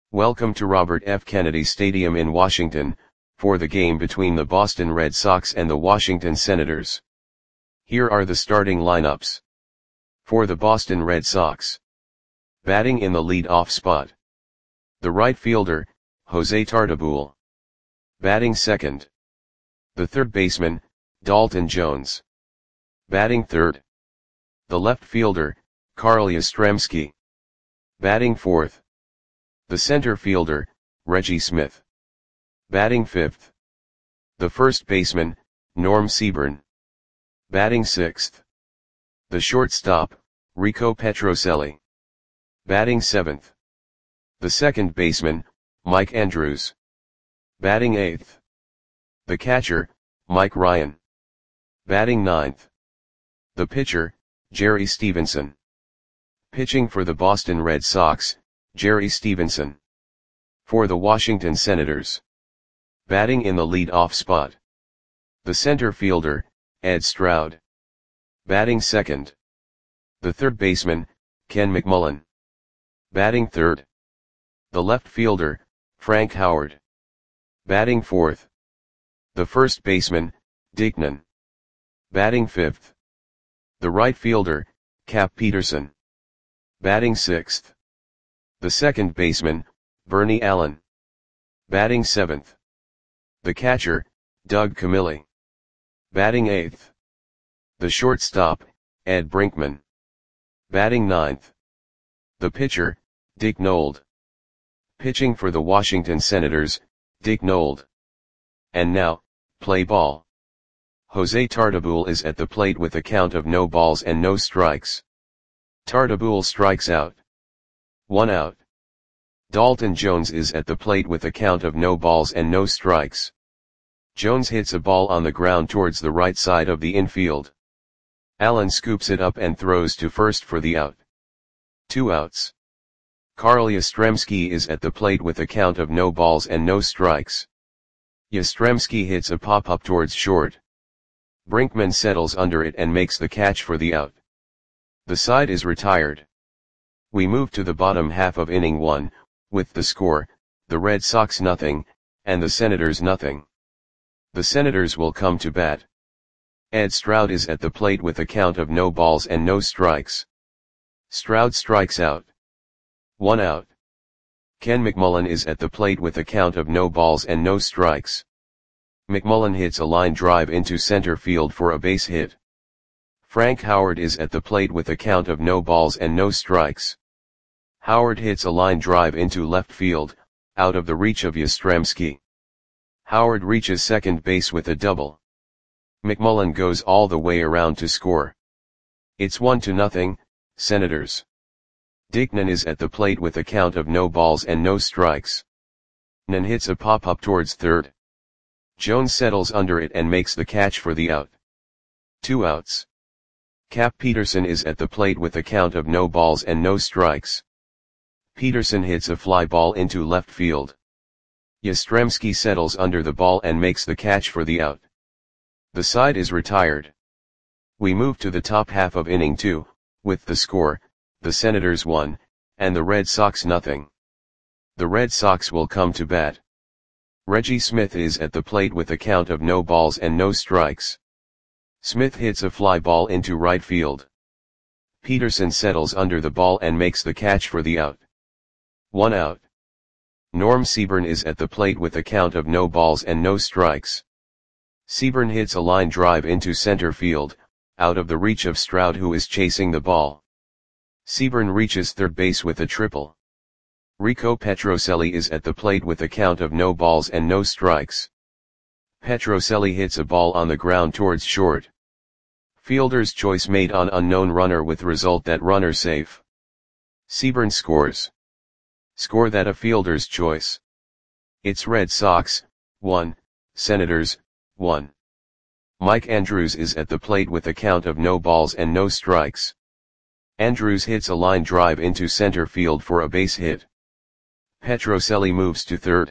Welcome to Robert F. Kennedy Stadium in Washington, for the game between the Boston Red Sox and the Washington Senators. Here are the starting lineups. For the Boston Red Sox. Batting in the lead-off spot. The right fielder, Jose Tartabull. Batting second. The third baseman, Dalton Jones. Batting third. The left fielder, Carl Yastrzemski. Batting fourth. The center fielder, Reggie Smith. Batting fifth. The first baseman, Norm Seaborn. Batting sixth. The shortstop, Rico Petrocelli. Batting seventh. The second baseman, Mike Andrews. Batting eighth. The catcher, Mike Ryan. Batting ninth. The pitcher, Jerry Stevenson. Pitching for the Boston Red Sox, Jerry Stevenson. For the Washington Senators. Batting in the lead-off spot. The center fielder, Ed Stroud. Batting second. The third baseman, Ken McMullen. Batting third. The left fielder, Frank Howard. Batting fourth. The first baseman, Dick Nunn. Batting fifth. The right fielder, Cap Peterson. Batting sixth. The second baseman, Bernie Allen. Batting seventh. The catcher, Doug Camilli. Batting eighth. The shortstop, Ed Brinkman. Batting ninth. The pitcher, Dick Nold. Pitching for the Washington Senators, Dick Nold. And now, play ball. Jose Tartabull is at the plate with a count of no balls and no strikes. Tartabull strikes out. 1 out. Dalton Jones is at the plate with a count of no balls and no strikes. Jones hits a ball on the ground towards the right side of the infield. Allen scoops it up and throws to first for the out. 2 outs. Carl Yastrzemski is at the plate with a count of no balls and no strikes. Yastrzemski hits a pop-up towards short. Brinkman settles under it and makes the catch for the out. The side is retired. We move to the bottom half of inning 1, with the score, the Red Sox nothing, and the Senators nothing. The Senators will come to bat. Ed Stroud is at the plate with a count of no balls and no strikes. Stroud strikes out. 1 out. Ken McMullen is at the plate with a count of no balls and no strikes. McMullen hits a line drive into center field for a base hit. Frank Howard is at the plate with a count of no balls and no strikes. Howard hits a line drive into left field, out of the reach of Yastrzemski. Howard reaches second base with a double. McMullen goes all the way around to score. It's 1-0, Senators. Dick Nunn is at the plate with a count of no balls and no strikes. Nunn hits a pop-up towards third. Jones settles under it and makes the catch for the out. 2 outs. Cap Peterson is at the plate with a count of no balls and no strikes. Peterson hits a fly ball into left field. Yastrzemski settles under the ball and makes the catch for the out. The side is retired. We move to the top half of inning 2, with the score, the Senators 1, and the Red Sox nothing. The Red Sox will come to bat. Reggie Smith is at the plate with a count of no balls and no strikes. Smith hits a fly ball into right field. Peterson settles under the ball and makes the catch for the out. 1 out. Norm Seaborn is at the plate with a count of no balls and no strikes. Seaborn hits a line drive into center field, out of the reach of Stroud who is chasing the ball. Seaborn reaches third base with a triple. Rico Petrocelli is at the plate with a count of no balls and no strikes. Petrocelli hits a ball on the ground towards short. Fielder's choice made on unknown runner with result that runner safe. Seaborn scores. Score that a fielder's choice. It's Red Sox, 1, Senators, 1. Mike Andrews is at the plate with a count of no balls and no strikes. Andrews hits a line drive into center field for a base hit. Petrocelli moves to third.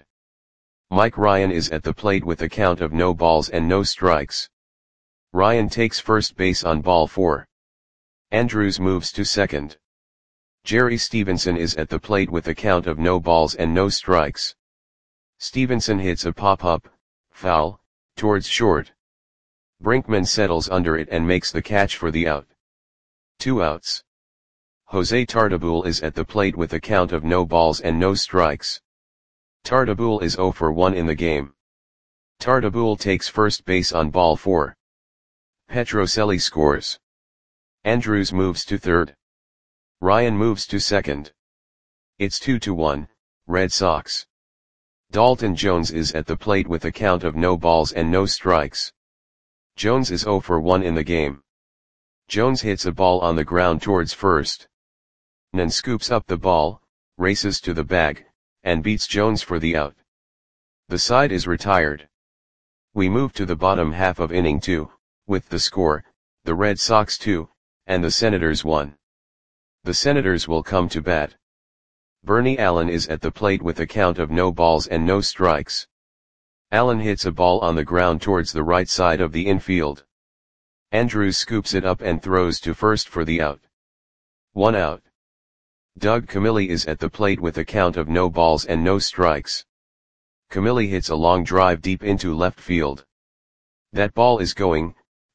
Mike Ryan is at the plate with a count of no balls and no strikes. Ryan takes first base on ball 4. Andrews moves to second. Jerry Stevenson is at the plate with a count of no balls and no strikes. Stevenson hits a pop-up, foul, towards short. Brinkman settles under it and makes the catch for the out. 2 outs. Jose Tartabull is at the plate with a count of no balls and no strikes. Tartabull is 0 for 1 in the game. Tartabull takes first base on ball 4. Petrocelli scores. Andrews moves to third. Ryan moves to second. It's 2-1, Red Sox. Dalton Jones is at the plate with a count of no balls and no strikes. Jones is 0 for 1 in the game. Jones hits a ball on the ground towards first. Nen scoops up the ball, races to the bag, and beats Jones for the out. The side is retired. We move to the bottom half of inning 2, with the score, the Red Sox 2, and the Senators 1. The Senators will come to bat. Bernie Allen is at the plate with a count of no balls and no strikes. Allen hits a ball on the ground towards the right side of the infield. Andrews scoops it up and throws to first for the out. 1 out. Doug Camilli is at the plate with a count of no balls and no strikes. Camilli hits a long drive deep into left field. That ball is gone.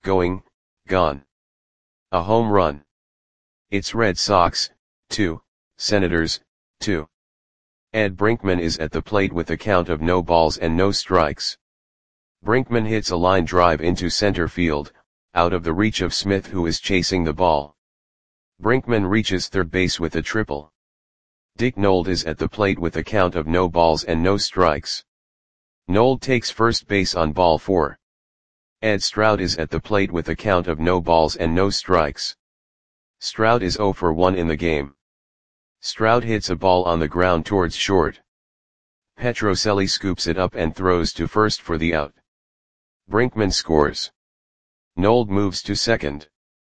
A home run. It's Red Sox, 2, Senators, 2. Ed Brinkman is at the plate with a count of no balls and no strikes. Brinkman hits a line drive into center field, out of the reach of Smith, who is chasing the ball. Brinkman reaches third base with a triple. Dick Nold is at the plate with a count of no balls and no strikes. Nold takes first base on ball 4. Ed Stroud is at the plate with a count of no balls and no strikes. Stroud is 0 for 1 in the game. Stroud hits a ball on the ground towards short. Petrocelli scoops it up and throws to first for the out. Brinkman scores. Nold moves to second.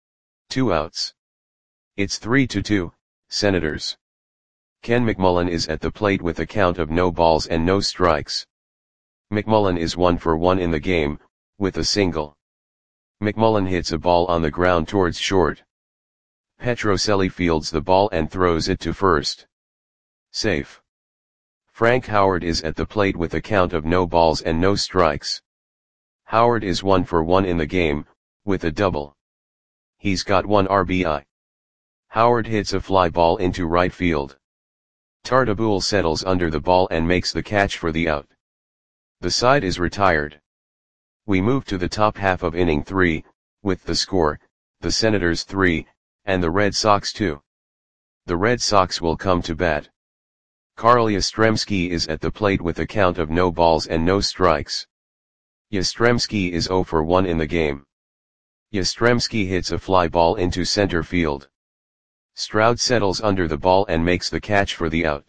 2 outs. It's 3-2, Senators. Ken McMullen is at the plate with a count of no balls and no strikes. McMullen is 1 for 1 in the game, with a single. McMullen hits a ball on the ground towards short. Petrocelli fields the ball and throws it to first. Safe. Frank Howard is at the plate with a count of no balls and no strikes. Howard is 1 for 1 in the game, with a double. He's got 1 RBI. Howard hits a fly ball into right field. Tartabull settles under the ball and makes the catch for the out. The side is retired. We move to the top half of inning 3, with the score, the Senators 3, and the Red Sox 2. The Red Sox will come to bat. Carl Yastrzemski is at the plate with a count of no balls and no strikes. Yastrzemski is 0 for 1 in the game. Yastrzemski hits a fly ball into center field. Stroud settles under the ball and makes the catch for the out.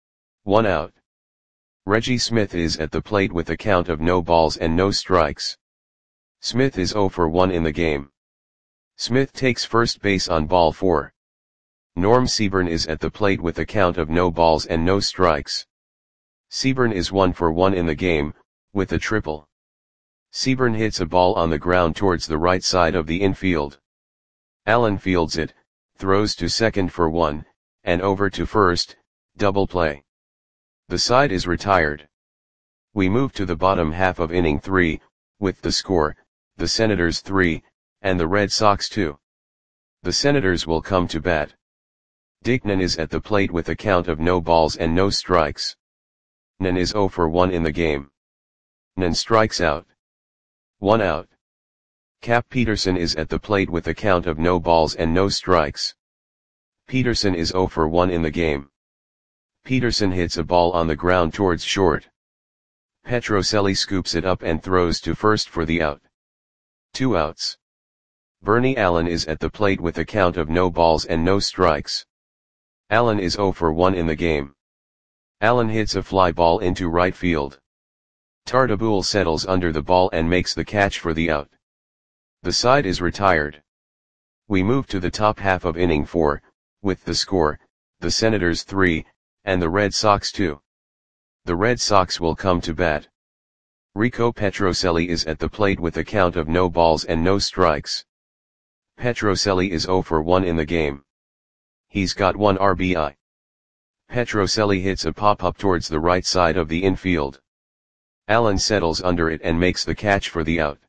1 out. Reggie Smith is at the plate with a count of no balls and no strikes. Smith is 0 for 1 in the game. Smith takes first base on ball 4. Norm Seaburn is at the plate with a count of no balls and no strikes. Seaburn is 1 for 1 in the game, with a triple. Seaburn hits a ball on the ground towards the right side of the infield. Allen fields it, throws to second for 1, and over to first, double play. The side is retired. We move to the bottom half of inning 3, with the score, the Senators 3, and the Red Sox 2. The Senators will come to bat. Dick Nen is at the plate with a count of no balls and no strikes. Nen is 0 for 1 in the game. Nen strikes out. 1 out. Cap Peterson is at the plate with a count of no balls and no strikes. Peterson is 0 for 1 in the game. Peterson hits a ball on the ground towards short. Petrocelli scoops it up and throws to first for the out. 2 outs. Bernie Allen is at the plate with a count of no balls and no strikes. Allen is 0 for 1 in the game. Allen hits a fly ball into right field. Tartabull settles under the ball and makes the catch for the out. The side is retired. We move to the top half of inning 4, with the score, the Senators 3, and the Red Sox 2. The Red Sox will come to bat. Rico Petrocelli is at the plate with a count of no balls and no strikes. Petrocelli is 0 for 1 in the game. He's got 1 RBI. Petrocelli hits a pop-up towards the right side of the infield. Allen settles under it and makes the catch for the out.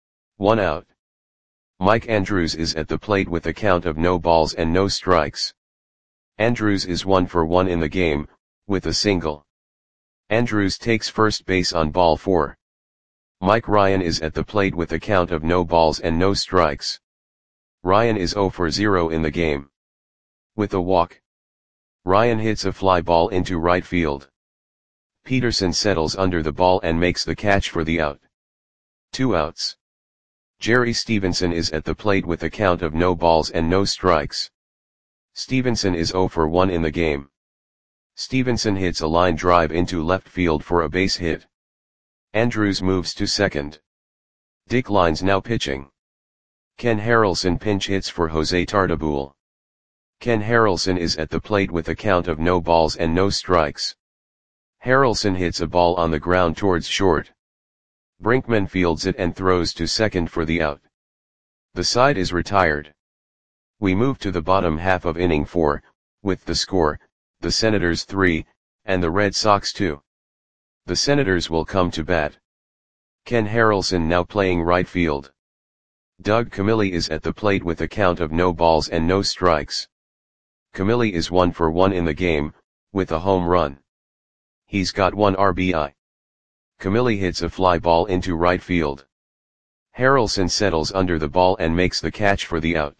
1 out. Mike Andrews is at the plate with a count of no balls and no strikes. Andrews is 1 for 1 in the game, with a single. Andrews takes first base on ball 4. Mike Ryan is at the plate with a count of no balls and no strikes. Ryan is 0 for 0 in the game. With a walk, Ryan hits a fly ball into right field. Peterson settles under the ball and makes the catch for the out. 2 outs. Jerry Stevenson is at the plate with a count of no balls and no strikes. Stevenson is 0 for 1 in the game. Stevenson hits a line drive into left field for a base hit. Andrews moves to second. Dick Lines now pitching. Ken Harrelson pinch hits for Jose Tartabull. Ken Harrelson is at the plate with a count of no balls and no strikes. Harrelson hits a ball on the ground towards short. Brinkman fields it and throws to second for the out. The side is retired. We move to the bottom half of inning 4, with the score, the Senators 3, and the Red Sox 2. The Senators will come to bat. Ken Harrelson now playing right field. Doug Camilli is at the plate with a count of no balls and no strikes. Camilli is 1 for 1 in the game, with a home run. He's got 1 RBI. Camilli hits a fly ball into right field. Harrelson settles under the ball and makes the catch for the out.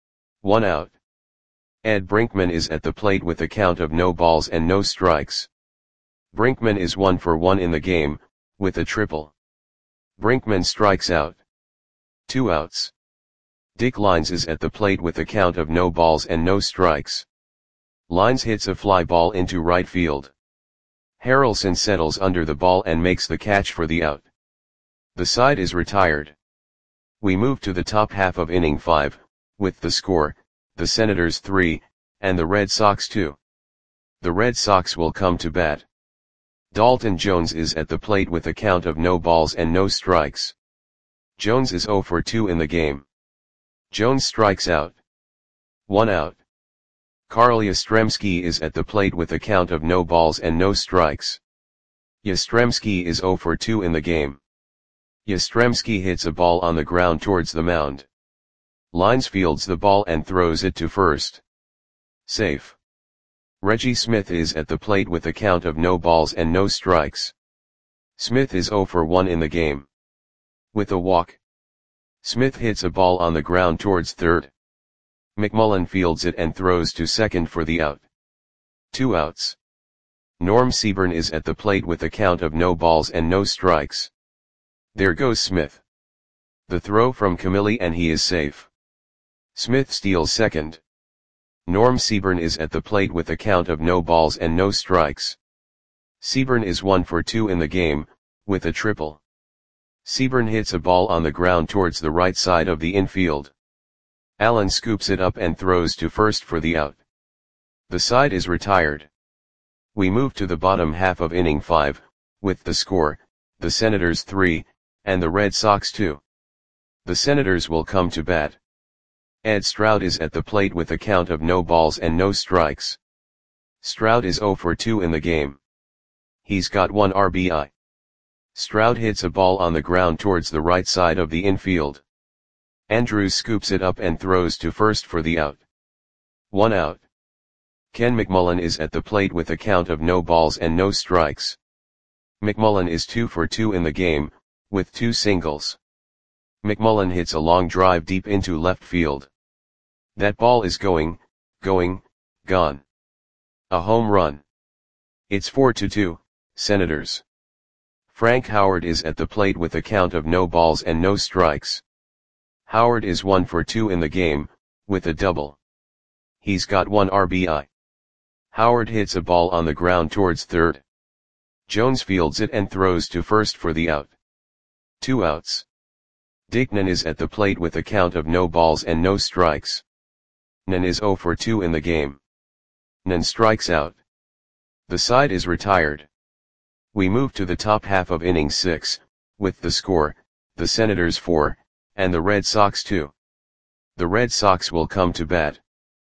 1 out. Ed Brinkman is at the plate with a count of no balls and no strikes. Brinkman is 1 for 1 in the game, with a triple. Brinkman strikes out. 2 outs. Dick Lines is at the plate with a count of no balls and no strikes. Lines hits a fly ball into right field. Harrelson settles under the ball and makes the catch for the out. The side is retired. We move to the top half of inning 5, with the score, the Senators 3, and the Red Sox 2. The Red Sox will come to bat. Dalton Jones is at the plate with a count of no balls and no strikes. Jones is 0 for 2 in the game. Jones strikes out. 1 out. Carl Yastrzemski is at the plate with a count of no balls and no strikes. Yastrzemski is 0 for 2 in the game. Yastrzemski hits a ball on the ground towards the mound. Lines fields the ball and throws it to first. Safe. Reggie Smith is at the plate with a count of no balls and no strikes. Smith is 0 for 1 in the game. With a walk, Smith hits a ball on the ground towards third. McMullen fields it and throws to second for the out. 2 outs. Norm Seaburn is at the plate with a count of no balls and no strikes. There goes Smith. The throw from Camilli and he is safe. Smith steals second. Norm Seaburn is at the plate with a count of no balls and no strikes. Seaburn is 1 for 2 in the game, with a triple. Seaburn hits a ball on the ground towards the right side of the infield. Allen scoops it up and throws to first for the out. The side is retired. We move to the bottom half of inning 5, with the score, the Senators 3, and the Red Sox 2. The Senators will come to bat. Ed Stroud is at the plate with a count of no balls and no strikes. Stroud is 0 for 2 in the game. He's got 1 RBI. Stroud hits a ball on the ground towards the right side of the infield. Andrews scoops it up and throws to first for the out. 1 out. Ken McMullen is at the plate with a count of no balls and no strikes. McMullen is 2 for 2 in the game, with 2 singles. McMullen hits a long drive deep into left field. That ball is gone. A home run. It's 4-2, Senators. Frank Howard is at the plate with a count of no balls and no strikes. Howard is 1 for 2 in the game, with a double. He's got 1 RBI. Howard hits a ball on the ground towards third. Jones fields it and throws to first for the out. 2 outs. Dick Nen is at the plate with a count of no balls and no strikes. Nen is 0 for 2 in the game. Nen strikes out. The side is retired. We move to the top half of inning 6, with the score, the Senators 4, and the Red Sox 2. The Red Sox will come to bat.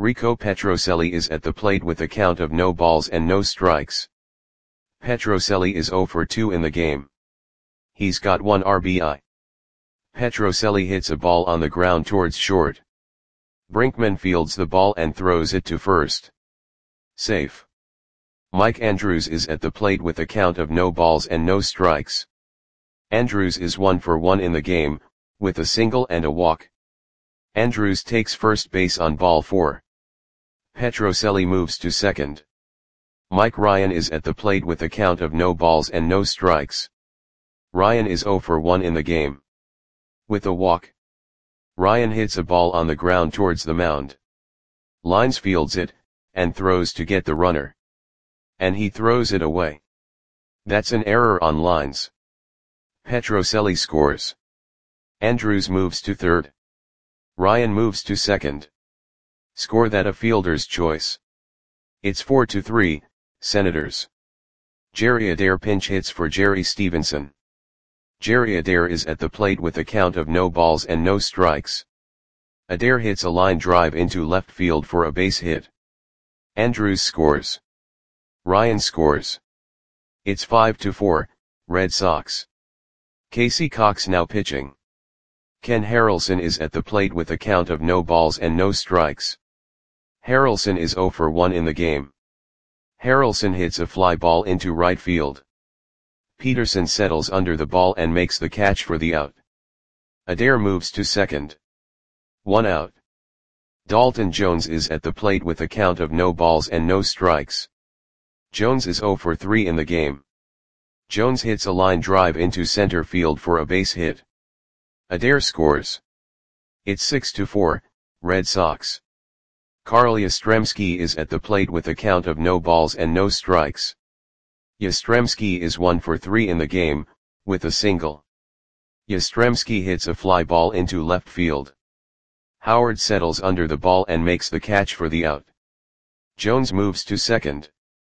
Rico Petrocelli is at the plate with a count of no balls and no strikes. Petrocelli is 0 for 2 in the game. He's got 1 RBI. Petrocelli hits a ball on the ground towards short. Brinkman fields the ball and throws it to first. Safe. Mike Andrews is at the plate with a count of no balls and no strikes. Andrews is 1 for 1 in the game, with a single and a walk. Andrews takes first base on ball 4. Petrocelli moves to second. Mike Ryan is at the plate with a count of no balls and no strikes. Ryan is 0 for 1 in the game. With a walk. Ryan hits a ball on the ground towards the mound. Lines fields it, and throws to get the runner. And he throws it away. That's an error on Lines. Petrocelli scores. Andrews moves to third. Ryan moves to second. Score that a fielder's choice. It's 4-3, Senators. Jerry Adair pinch hits for Jerry Stevenson. Jerry Adair is at the plate with a count of no balls and no strikes. Adair hits a line drive into left field for a base hit. Andrews scores. Ryan scores. It's 5-4, Red Sox. Casey Cox now pitching. Ken Harrelson is at the plate with a count of no balls and no strikes. Harrelson is 0 for 1 in the game. Harrelson hits a fly ball into right field. Peterson settles under the ball and makes the catch for the out. Adair moves to second. 1 out. Dalton Jones is at the plate with a count of no balls and no strikes. Jones is 0 for 3 in the game. Jones hits a line drive into center field for a base hit. Adair scores. It's 6-4, Red Sox. Carl Yastrzemski is at the plate with a count of no balls and no strikes. Yastrzemski is 1 for 3 in the game, with a single. Yastrzemski hits a fly ball into left field. Howard settles under the ball and makes the catch for the out. Jones moves to second.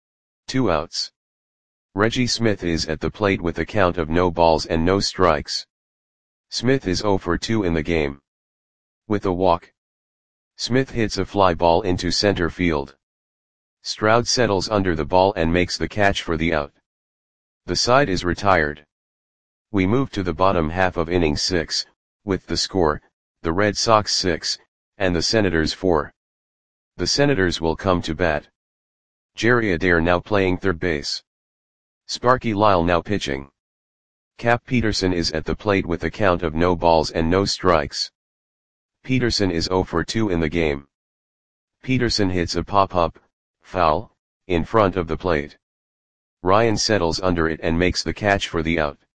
2 outs. Reggie Smith is at the plate with a count of no balls and no strikes. Smith is 0 for 2 in the game. With a walk. Smith hits a fly ball into center field. Stroud settles under the ball and makes the catch for the out. The side is retired. We move to the bottom half of inning 6, with the score, the Red Sox 6, and the Senators 4. The Senators will come to bat. Jerry Adair now playing third base. Sparky Lyle now pitching. Cap Peterson is at the plate with a count of no balls and no strikes. Peterson is 0 for 2 in the game. Peterson hits a pop-up, foul, in front of the plate. Ryan settles under it and makes the catch for the out.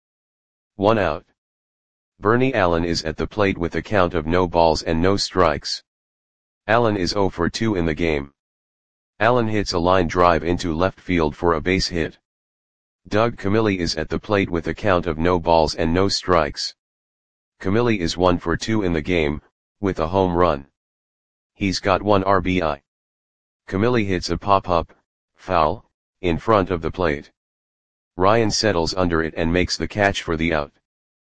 1 out. Bernie Allen is at the plate with a count of no balls and no strikes. Allen is 0 for 2 in the game. Allen hits a line drive into left field for a base hit. Doug Camilli is at the plate with a count of no balls and no strikes. Camilli is 1 for 2 in the game, with a home run. He's got 1 RBI. Camilli hits a pop-up, foul, in front of the plate. Ryan settles under it and makes the catch for the out.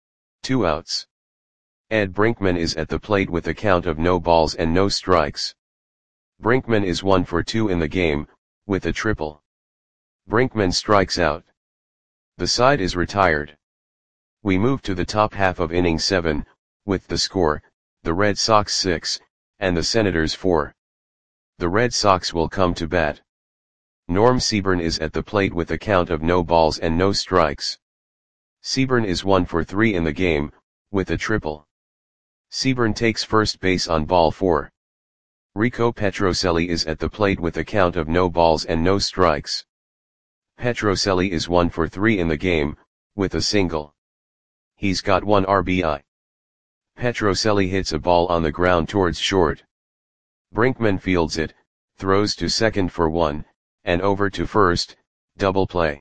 2 outs. Ed Brinkman is at the plate with a count of no balls and no strikes. Brinkman is 1 for 2 in the game, with a triple. Brinkman strikes out. The side is retired. We move to the top half of inning 7, with the score, the Red Sox 6, and the Senators 4. The Red Sox will come to bat. Norm Seaburn is at the plate with a count of no balls and no strikes. Seaburn is 1 for 3 in the game, with a triple. Seaburn takes first base on ball 4. Rico Petrocelli is at the plate with a count of no balls and no strikes. Petrocelli is 1 for 3 in the game, with a single. He's got 1 RBI. Petrocelli hits a ball on the ground towards short. Brinkman fields it, throws to second for 1, and over to first, double play.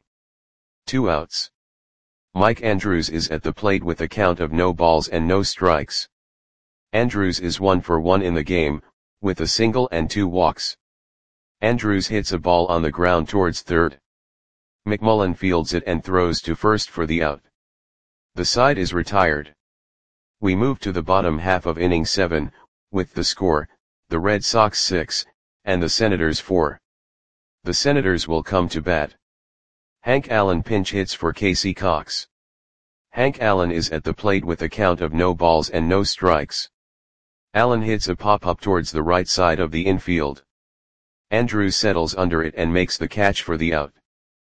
2 outs. Mike Andrews is at the plate with a count of no balls and no strikes. Andrews is 1 for 1 in the game, with a single and 2 walks. Andrews hits a ball on the ground towards third. McMullen fields it and throws to first for the out. The side is retired. We move to the bottom half of inning 7, with the score, the Red Sox 6, and the Senators 4. The Senators will come to bat. Hank Allen pinch hits for Casey Cox. Hank Allen is at the plate with a count of no balls and no strikes. Allen hits a pop-up towards the right side of the infield. Andrews settles under it and makes the catch for the out.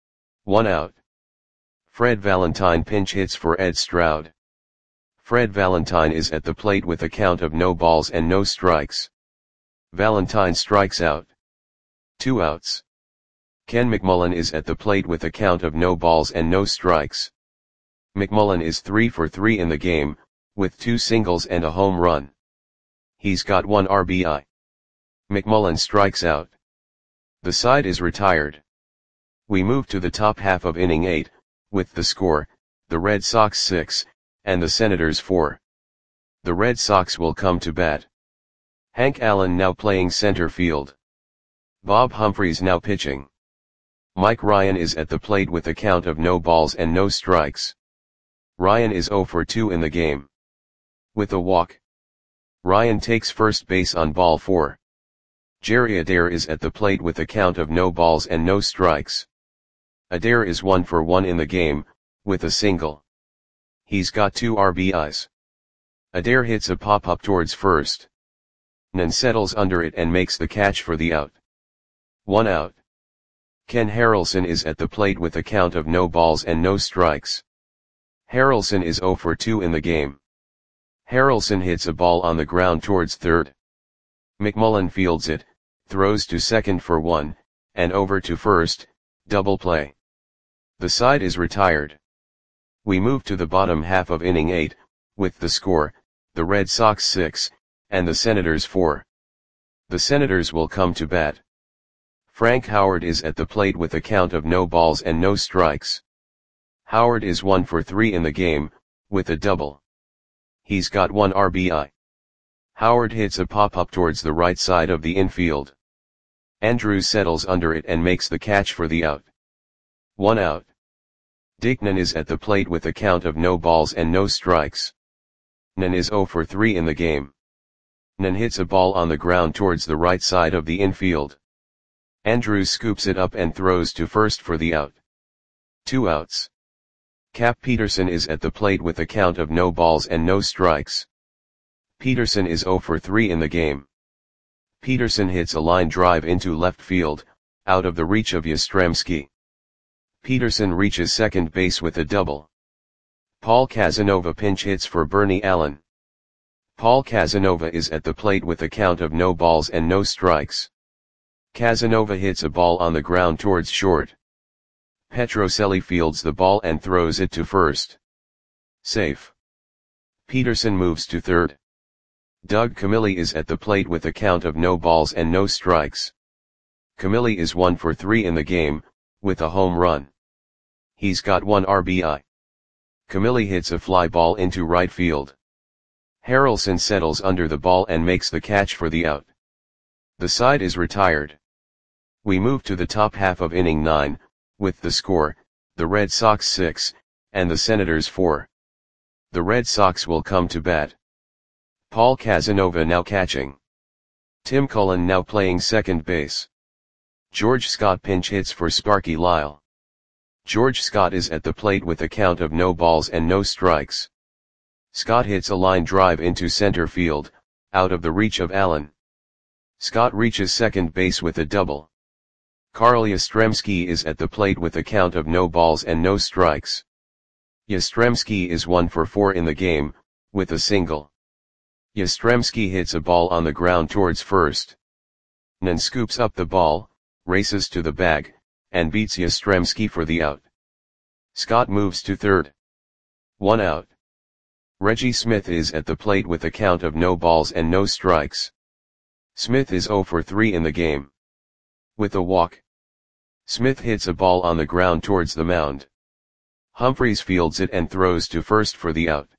1 out. Fred Valentine pinch hits for Ed Stroud. Fred Valentine is at the plate with a count of no balls and no strikes. Valentine strikes out. 2 outs. Ken McMullen is at the plate with a count of no balls and no strikes. McMullen is 3 for 3 in the game, with 2 singles and a home run. He's got 1 RBI. McMullen strikes out. The side is retired. We move to the top half of inning 8, with the score, the Red Sox 6, and the Senators 4. The Red Sox will come to bat. Hank Allen now playing center field. Bob Humphreys now pitching. Mike Ryan is at the plate with a count of no balls and no strikes. Ryan is 0 for 2 in the game. With a walk. Ryan takes first base on ball 4. Jerry Adair is at the plate with a count of no balls and no strikes. Adair is 1 for 1 in the game, with a single. He's got 2 RBIs. Adair hits a pop-up towards first. Nan settles under it and makes the catch for the out. 1 out. Ken Harrelson is at the plate with a count of no balls and no strikes. Harrelson is 0 for 2 in the game. Harrelson hits a ball on the ground towards third. McMullen fields it, throws to second for 1, and over to first, double play. The side is retired. We move to the bottom half of inning 8, with the score, the Red Sox 6, and the Senators 4. The Senators will come to bat. Frank Howard is at the plate with a count of no balls and no strikes. Howard is 1 for 3 in the game, with a double. He's got 1 RBI. Howard hits a pop-up towards the right side of the infield. Andrews settles under it and makes the catch for the out. 1 out. Dick Nan is at the plate with a count of no balls and no strikes. Nan is 0 for 3 in the game. Nan hits a ball on the ground towards the right side of the infield. Andrews scoops it up and throws to first for the out. 2 outs. Cap Peterson is at the plate with a count of no balls and no strikes. Peterson is 0 for 3 in the game. Peterson hits a line drive into left field, out of the reach of Yastrzemski. Peterson reaches second base with a double. Paul Casanova pinch hits for Bernie Allen. Paul Casanova is at the plate with a count of no balls and no strikes. Casanova hits a ball on the ground towards short. Petrocelli fields the ball and throws it to first. Safe. Peterson moves to third. Doug Camilli is at the plate with a count of no balls and no strikes. Camilli is 1 for 3 in the game, with a home run. He's got 1 RBI. Camilli hits a fly ball into right field. Harrelson settles under the ball and makes the catch for the out. The side is retired. We move to the top half of inning 9, with the score, the Red Sox 6, and the Senators 4. The Red Sox will come to bat. Paul Casanova now catching. Tim Cullen now playing second base. George Scott pinch hits for Sparky Lyle. George Scott is at the plate with a count of no balls and no strikes. Scott hits a line drive into center field, out of the reach of Allen. Scott reaches second base with a double. Carl Yastrzemski is at the plate with a count of no balls and no strikes. Yastrzemski is 1 for 4 in the game, with a single. Yastrzemski hits a ball on the ground towards first. Nan scoops up the ball, races to the bag, and beats Yastrzemski for the out. Scott moves to third. 1 out. Reggie Smith is at the plate with a count of no balls and no strikes. Smith is 0 for 3 in the game. With a walk. Smith hits a ball on the ground towards the mound. Humphreys fields it and throws to first for the out.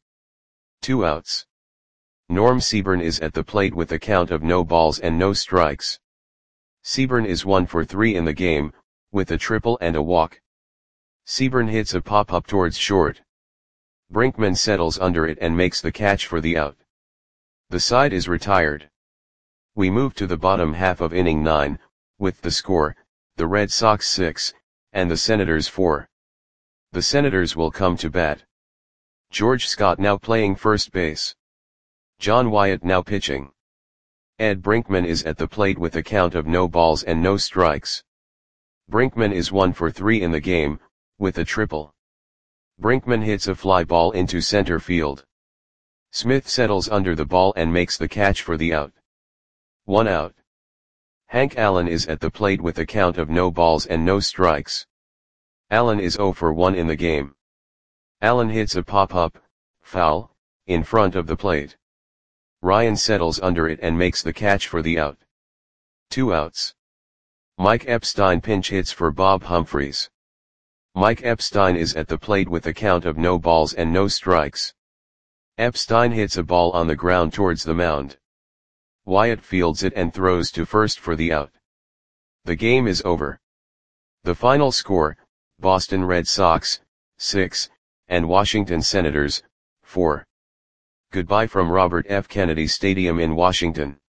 2 outs. Norm Seaburn is at the plate with a count of no balls and no strikes. Seaburn is 1 for 3 in the game, with a triple and a walk. Seaburn hits a pop-up towards short. Brinkman settles under it and makes the catch for the out. The side is retired. We move to the bottom half of inning 9, with the score, the Red Sox 6, and the Senators 4. The Senators will come to bat. George Scott now playing first base. John Wyatt now pitching. Ed Brinkman is at the plate with a count of no balls and no strikes. Brinkman is 1 for 3 in the game, with a triple. Brinkman hits a fly ball into center field. Smith settles under the ball and makes the catch for the out. 1 out. Hank Allen is at the plate with a count of no balls and no strikes. Allen is 0 for 1 in the game. Allen hits a pop-up, foul, in front of the plate. Ryan settles under it and makes the catch for the out. 2 outs. Mike Epstein pinch hits for Bob Humphreys. Mike Epstein is at the plate with a count of no balls and no strikes. Epstein hits a ball on the ground towards the mound. Wyatt fields it and throws to first for the out. The game is over. The final score, Boston Red Sox, 6, and Washington Senators, 4. Goodbye from Robert F. Kennedy Stadium in Washington.